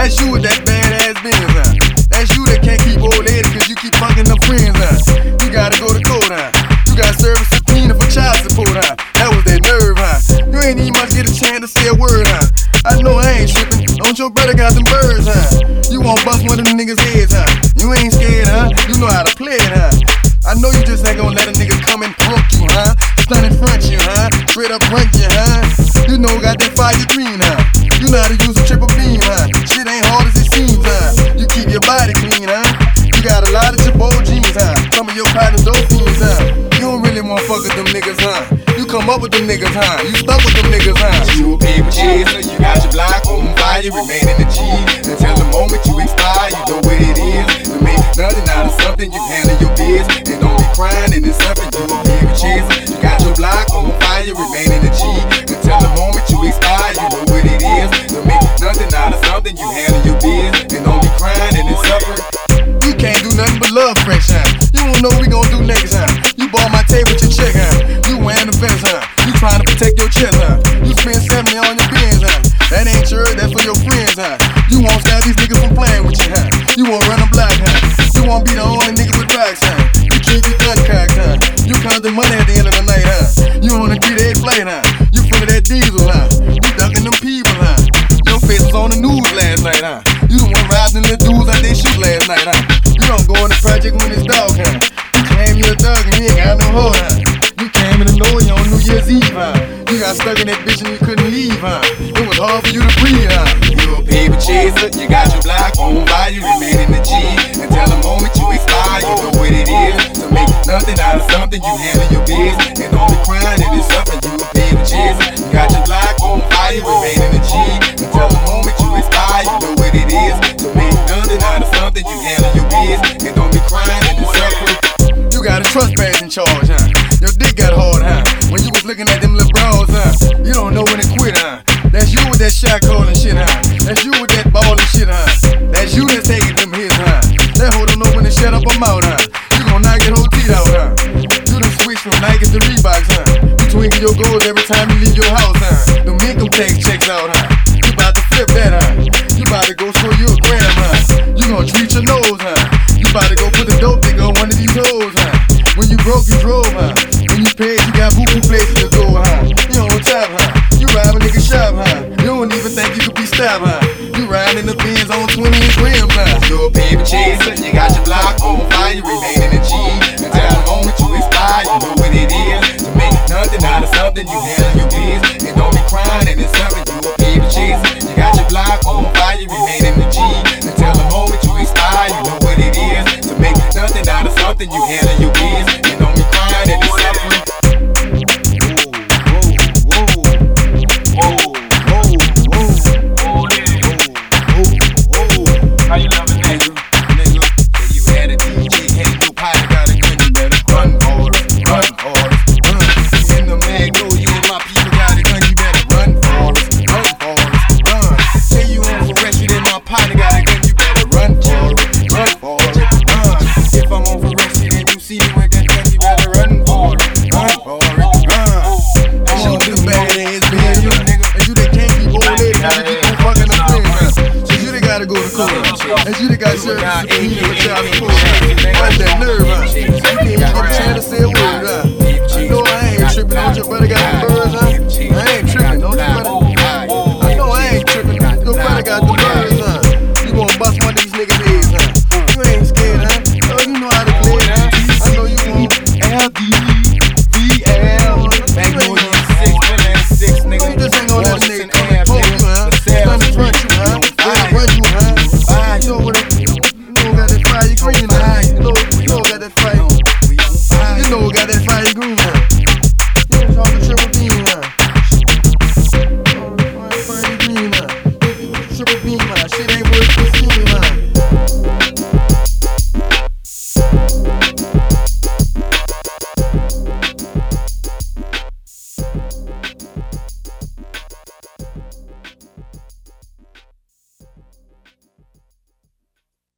That's you with that badass Benz, huh? That's you that can't keep old lady cause you keep fucking them friends, huh? You gotta go to court, huh? You gotta serve a subpoena for child support, huh? That was that nerve, huh? You ain't even much get a chance to say a word, huh? I know I ain't trippin', don't your brother got them birds, huh? You won't bust one of them niggas' heads, huh? You ain't scared, huh? You know how to play it, huh? I know you just ain't gonna let a nigga come and punk you, huh? Stun in front you, huh? Straight up run you, huh? You know got that fire green, huh? You know how to use a triple beam, huh? Shit ain't hard as it seems, huh? You keep your body clean, huh? You got a lot of Jabot jeans, huh? Some of your partners dope fiends, huh? You don't really wanna fuck with them niggas, huh? You come up with them niggas, huh? You stuck with them niggas, huh? You a paper chaser, you got your block on fire, remain in the G. Until the moment you expire, you know what it is. To make nothing out of something, you handle your biz. And don't be crying, and it's something you a paper chaser. You got your block on fire, remain in the G. Until the moment you expire, you know what it is. To make nothing out of something, you handle your biz. And don't be crying, and it's something. You can't do nothing but love fresh, huh? You don't know what we gon' do next, huh? You bought my table with your check, huh? You wearing the vest, huh? You trying to protect your chest, huh? You spend 70 on your Benz, huh? That ain't yours, that's for your friends, huh? You won't stop these niggas from playing with you, huh? You won't run a block, huh? You won't be the only nigga with rocks, huh? You keep your gun cocked, huh? You count the money at the end of the night, huh? You on a 3-day flight, huh? You full of that diesel, huh? You ducking them people, huh? Your face was on the news last night, huh? You the one robbing the dudes out they shoot last night, huh? You don't go in the project when it's dark, huh? You claim you a thug and you ain't got no hoe, huh? You came in the door on New Year's Eve, huh? You got stuck in that bitch and you couldn't leave, huh? It was hard for you to breathe, huh? You a paper chaser, you got your block on fire, you remain in the G. Until the moment you expire, you know what it is. To make nothing out of something, you handle your biz. And don't be crying, and it's something. You a paper chaser, you got your block on fire, remain in the G. Until the moment you expire, you know what it is. To make nothing out of something, you handle your biz. And don't be crying, and it's something. You got a trust bag in charge, huh? Your dick got hard, huh? When you was looking at them little bras, huh? You don't know when to quit, huh? That's you with that shot calling shit, huh? That's you with that ball and shit, huh? That's you that's taking them hits, huh? That hoe don't know when to shut up her mouth, huh? You gon' knock your whole teeth out, huh? You done switch from Nike to Reeboks, huh? You twinkle your goals every time you leave your house, huh? Them income tax checks out, huh? You bout to flip that, huh? You bout to go score you a gram, huh? You gon' treat your nose, huh? You bout to go put the dope dick on one of these hoes, huh? When you broke, you drove, huh? When you paid, you got boo-boo places to go, huh? You on top, huh? You rob a nigga shop, huh? You don't even think you could be stopped, huh? You riding in the Benz on 20 grams, huh? You a paper chaser, you got your block on fire, you remain in the G. Until the moment you expire, you know what it is. To make nothing out of something, you handle your biz. And don't be crying, and it's something. You a paper chaser, you got your block on fire, you remain in the G. Until the moment you expire, you know what it is. To make nothing out of something, you handle your biz. And don't be crying, and it's something. How you loving that? Nigga, say you had a DJ, had no pilot, got a gun, you better run for it, run for it, run. In the Magnolia, and my people got a gun, you better run for it, run for it, run. Say you on for arrest, and my partner got a gun, you better run for it, run for it, run. If I'm on for arrest, and you see me with that gun, you better run for it, run for it, run. That's you the badass Benz, you nigga. That's you that can't keep old ladies, you keep on fucking them friends, huh? So you that gotta go to court. That's you that got served.